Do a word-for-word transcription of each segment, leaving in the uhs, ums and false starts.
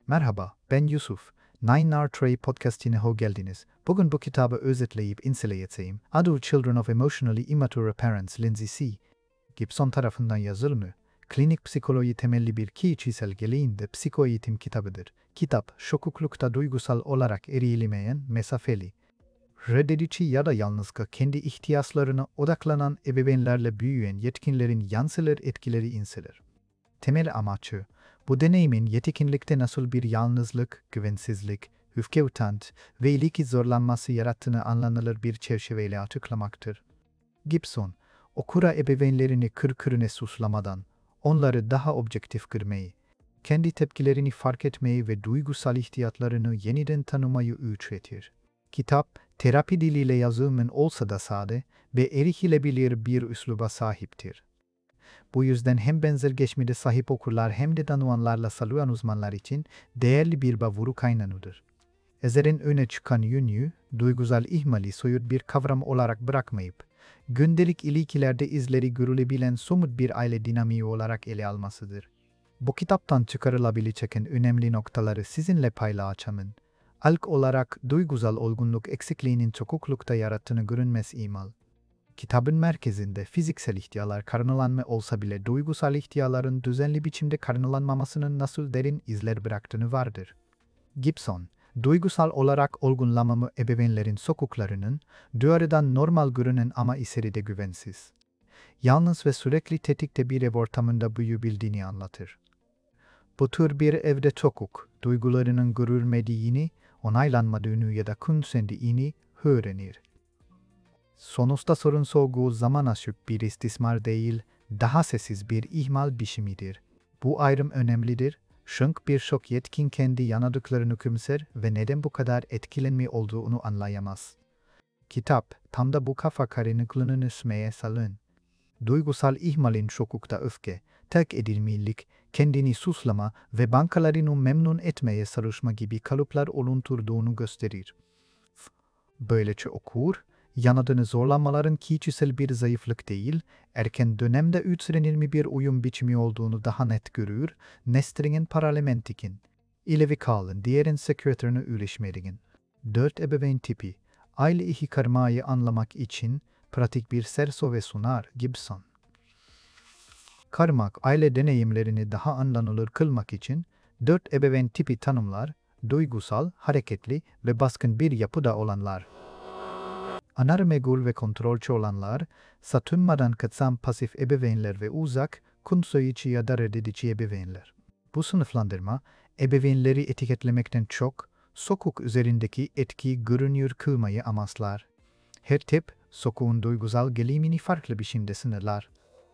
Merhaba, ben Yusuf. Nine R Tray podcastine hoş geldiniz. Bugün bu kitabı özetleyip inceleyeceğim. Adı Children of Emotionally Immature Parents Lindsay C. Gibson tarafından yazılımı, klinik psikoloji temelli bir kişisel geleyinde psikoeğitim kitabıdır. Kitap, çocuklukta duygusal olarak eğilemeyen, mesafeli, reddedici ya da yalnızca kendi ihtiyaçlarına odaklanan ebeveynlerle büyüyen yetkinlerin yansılar etkileri inceler. Temel amaçı, bu deneyimin yetkinlikte nasıl bir yalnızlık, güvensizlik, öfke utanç ve ilgi zorlanması yarattığını anlanılır bir çerçeveyle açıklamaktır. Gibson, okura ebeveynlerini kır kırına suçlamadan, onları daha objektif görmeyi, kendi tepkilerini fark etmeyi ve duygusal ihtiyaçlarını yeniden tanımayı öğretir. Kitap, terapi diliyle yazılmış olsa da sade ve erişilebilir bir üsluba sahiptir. Bu yüzden hem benzer geçmişe sahip okurlar hem de danışanlarla saluyan uzmanlar için değerli bir vuru kaynağıdır. Eserin öne çıkan yönü, duygusal ihmali soyut bir kavram olarak bırakmayıp, gündelik ilişkilerde izleri görülebilen somut bir aile dinamiği olarak ele almasıdır. Bu kitaptan çıkarılabilecek en önemli noktaları sizinle paylaşacağım. İlk olarak duygusal olgunluk eksikliğinin çocuklukta yarattığını görünmez imal. Kitabın merkezinde fiziksel ihtiyalar karşılanma olsa bile duygusal ihtiyaların düzenli biçimde karşılanmamasının nasıl derin izler bıraktığını vardır. Gibson, duygusal olarak olgunlamamı ebeveynlerin sokuklarının, dışarıdan normal görünen ama içeride güvensiz, yalnız ve sürekli tetikte bir ev ortamında büyüyebildiğini anlatır. Bu tür bir evde çocuk, duygularının görülmediğini, onaylanmadığını ya da künsendiğini öğrenir. Sonuçta sorun sorgu zaman aşık bir istismar değil, daha sessiz bir ihmal biçimidir. Bu ayrım önemlidir, çünkü birçok yetkin kendi yanıldıklarını kümser ve neden bu kadar etkilenme olduğunu anlayamaz. Kitap, tam da bu kafa karışıklığını üstmeye salın. Duygusal ihmalin çocukta öfke, terk edilmelik, kendini suçlama ve bankalarını memnun etmeye çalışma gibi kalıplar oluşturduğunu gösterir. Böylece okur, yanadığını zorlanmaların kişisel bir zayıflık değil, erken dönemde öğrenilmiş bir uyum biçimi olduğunu daha net görür, Nestring'in parlamentikin, ilevi kalın diğerin sekreterini üleşmediğin. Dört ebeveyn tipi, aile içi karmayı anlamak için pratik bir serçe sunar Gibson. Karmak aile deneyimlerini daha anlanılır kılmak için dört ebeveyn tipi tanımlar, duygusal, hareketli ve baskın bir yapıda olanlar. Anar meğgul ve kontrolcü olanlar, satınmadan kaçan pasif ebeveynler ve uzak, kunsoyici ya da reddedici ebeveynler. Bu sınıflandırma, ebeveynleri etiketlemekten çok, sokuk üzerindeki etkiyi görünür kılmayı amaçlar. Her tip, sokuğun duygusal gelişimini farklı biçimde sınırlar.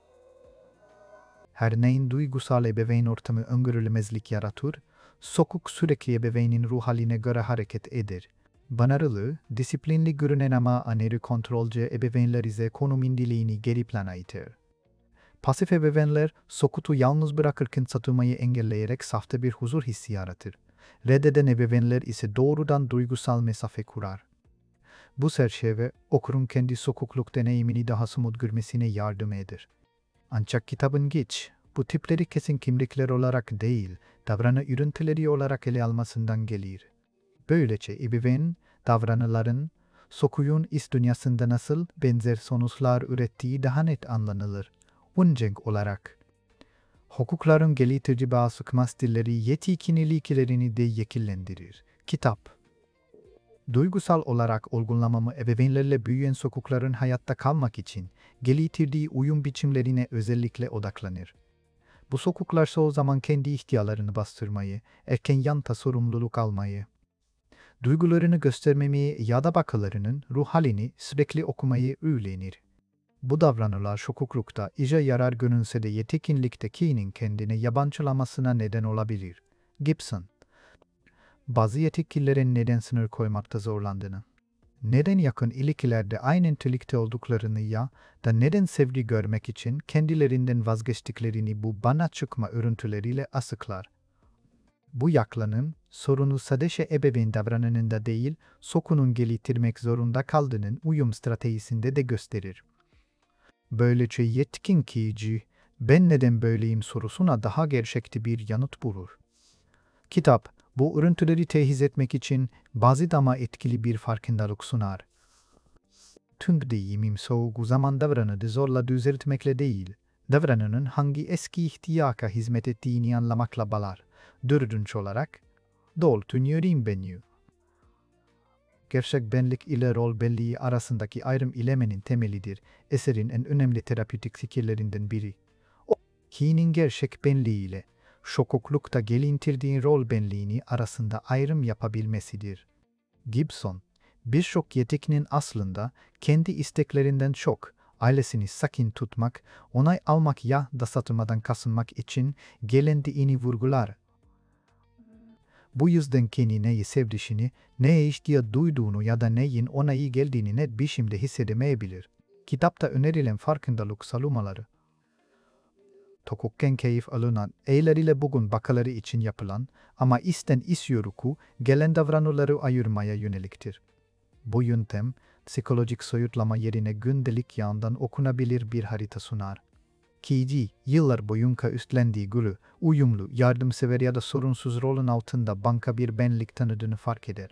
Her neyin duygusal ebeveyn ortamı öngörülemezlik yaratır, sokuk sürekli ebeveynin ruh haline göre hareket eder. Banarılı, disiplinli görünen ama aşırı kontrolcü ebeveynler ise konumun diliğini geri plana iter. Pasif ebeveynler, sokutu yalnız bırakırken satılmayı engelleyerek safta bir huzur hissi yaratır. Reddeden ebeveynler ise doğrudan duygusal mesafe kurar. Bu çerçeve, okurun kendi sokukluk deneyimini daha somut görmesine yardım eder. Ancak kitabın geç, bu tipleri kesin kimlikler olarak değil, davranış ürüntüleri olarak ele almasından gelir. Böylece ebeveyn, davranışların, sokuyun iç dünyasında nasıl benzer sonuçlar ürettiği daha net anlanılır. Öncelik olarak, hukukların geliştirici bazı kmastilleri yetkin ilişkilerini de yekillendirir. Kitap, duygusal olarak olgunlamamı ebeveynlerle büyüyen sokukların hayatta kalmak için geliştirdiği uyum biçimlerine özellikle odaklanır. Bu sokuklar çoğu zaman kendi ihtiyalarını bastırmayı, erken yanta sorumluluk almayı, duygularını göstermemeyi ya da bakalarının ruh halini sürekli okumayı öğrenir. Bu davranışlar çocuklukta iyice yarar görünse de yetkinliktekinin kendini yabancılamasına neden olabilir. Gibson, bazı yetkinlerin neden sınır koymakta zorlandığını, neden yakın ilişkilerde aynı nitelikte olduklarını ya da neden sevgi görmek için kendilerinden vazgeçtiklerini bu bana çıkma örüntüleriyle açıklar. Bu yaklanım, sorunu sadece ebeveyn davranışında değil, sokunun geliştirmek zorunda kaldığının uyum stratejisinde de gösterir. Böylece yetkin kişi, ben neden böyleyim sorusuna daha gerçekçi bir yanıt bulur. Kitap, Bu örüntüleri tehiz etmek için basit ama etkili bir farkındalık sunar. Tüm deyimim soğuk zaman davranışı zorla düzeltmekle değil, davranının hangi eski ihtiyaka hizmet ettiğini anlamakla bağlar. Dördüncü olarak, doltun yöreyim benyu. Gerçek benlik ile rol benliği arasındaki ayrım ilemenin temelidir. Eserin en önemli terapötik fikirlerinden biri. O, kişinin gerçek benliğiyle, şokoklukta gelintirdiği rol benliğini arasında ayrım yapabilmesidir. Gibson, birçok yeteneğin aslında kendi isteklerinden çok, ailesini sakin tutmak, onay almak ya da satılmadan kasınmak için gelendiğini vurgular. Bu yüzden kendi neyi sevdiğini, neye ihtiyaç duyduğunu ya da neyin ona iyi geldiğini net bir şekilde hissedemeyebilir. Kitapta önerilen farkındalık salumaları. Tokukken keyif alınan, eyleriyle bugün bakaları için yapılan ama isten istiyoruku gelen davranışları ayırmaya yöneliktir. Bu yöntem, psikolojik soyutlama yerine gündelik yandan okunabilir bir harita sunar. Kişi, yıllar boyunca üstlendiği gülü, uyumlu, yardımsever ya da sorunsuz rolün altında banka bir benlik tanıdığını fark eder.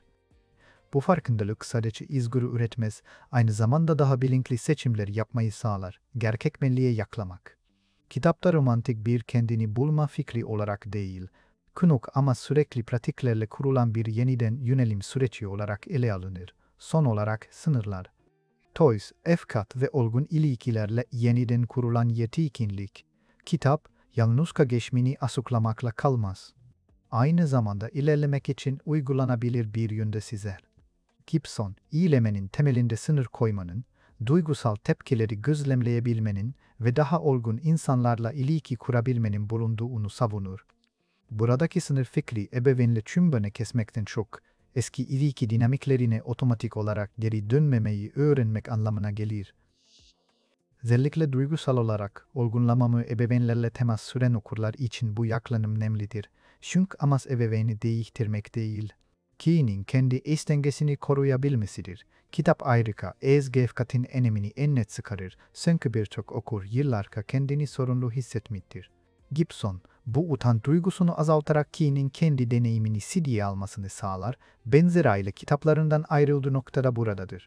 Bu farkındalık sadece izgürü üretmez, aynı zamanda daha bilinçli seçimler yapmayı sağlar, gerçek benliğe yaklamak. Kitapta romantik bir kendini bulma fikri olarak değil, kınık ama sürekli pratiklerle kurulan bir yeniden yönelim süreci olarak ele alınır. Son olarak sınırlar. Toys, efkat ve olgun ilişkilerle yeniden kurulan yetkinlik. Kitap, yalnızca geçmini açıklamakla kalmaz. Aynı zamanda ilerlemek için uygulanabilir bir yönde çizer. Gibson, iyilemenin temelinde sınır koymanın, duygusal tepkileri gözlemleyebilmenin ve daha olgun insanlarla ilişki kurabilmenin bulunduğunu savunur. Buradaki sınır fikri ebeveynle çumbını kesmekten çok, eski ilişki dinamiklerine otomatik olarak geri dönmemeyi öğrenmek anlamına gelir. Özellikle duygusal olarak olgunlamamı ebeveynlerle temas süren okurlar için bu yaklanım önemlidir. Çünkü amaç ebeveyni değiştirmek değil, kişinin kendi eş dengesini koruyabilmesidir. Kitap ayrıca ezgefkatin önemini en net çıkarır, çünkü birçok okur yıllarca kendini sorumlu hissetmiştir. Gibson, bu utanç duygusunu azaltarak kişinin kendi deneyimini ciddiye almasını sağlar, benzer aile kitaplarından ayrıldığı noktada buradadır.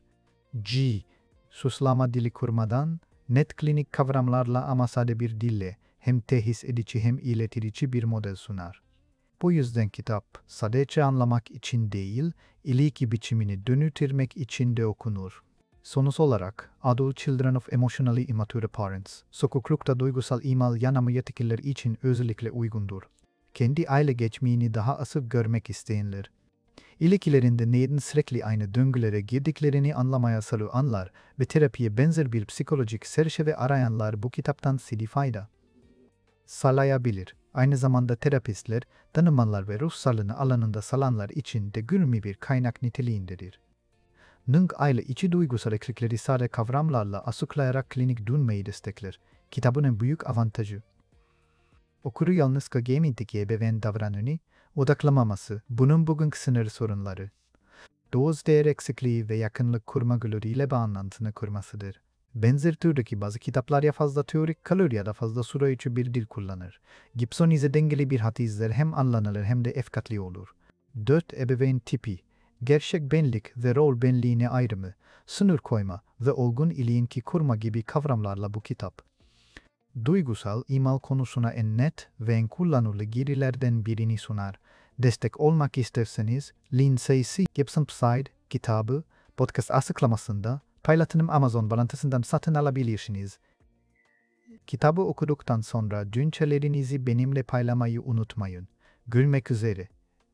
G. Suslama dili kurmadan, net klinik kavramlarla ama sade bir dille, hem tehis edici hem iletici bir model sunar. Bu yüzden kitap, sadece anlamak için değil, ilişki biçimini dönüştürmek için de okunur. Sonuç olarak, Adult Children of Emotionally Immature Parents, sokuklukta duygusal imal yanamı yetkililer için özellikle uygundur. Kendi aile geçmişini daha açık görmek isteyenler, ilişkilerinde neden sürekli aynı döngülere girdiklerini anlamaya salı anlar ve terapiye benzer bir psikolojik çerçeve arayanlar bu kitaptan ciddi fayda sağlayabilir. Aynı zamanda terapistler, danışmanlar ve ruh sağlığı alanında salanlar için de gülmü bir kaynak niteliğindedir. Nung aile içi duygusal eksikleri sade kavramlarla açıklayarak klinik dönmeyi destekler. Kitabın en büyük avantajı. Okuru yalnızca gemindeki ebeveyn davranışını odaklamaması, bunun bugünkü sınır sorunları, doz değer eksikliği ve yakınlık kurma gülüyle bağlantısını kurmasıdır. Benzer türdeki bazı kitaplar ya fazla teorik kalır ya da fazla süre içi bir dil kullanır. Gibson ise dengeli bir hat izler, hem anlanılır hem de efkatli olur. Dört ebeveyn tipi, gerçek benlik ve rol benliğine ayrımı, sınır koyma ve olgun ilişki kurma gibi kavramlarla bu kitap, duygusal imal konusuna en net ve en kullanılı girilerden birini sunar. Destek olmak isterseniz, Lindsay C. Gibson Psyd kitabı podcast açıklamasında paylaştığım Amazon bağlantısından satın alabilirsiniz. Kitabı okuduktan sonra düşüncelerinizi benimle paylaşmayı unutmayın. Görüşmek üzere.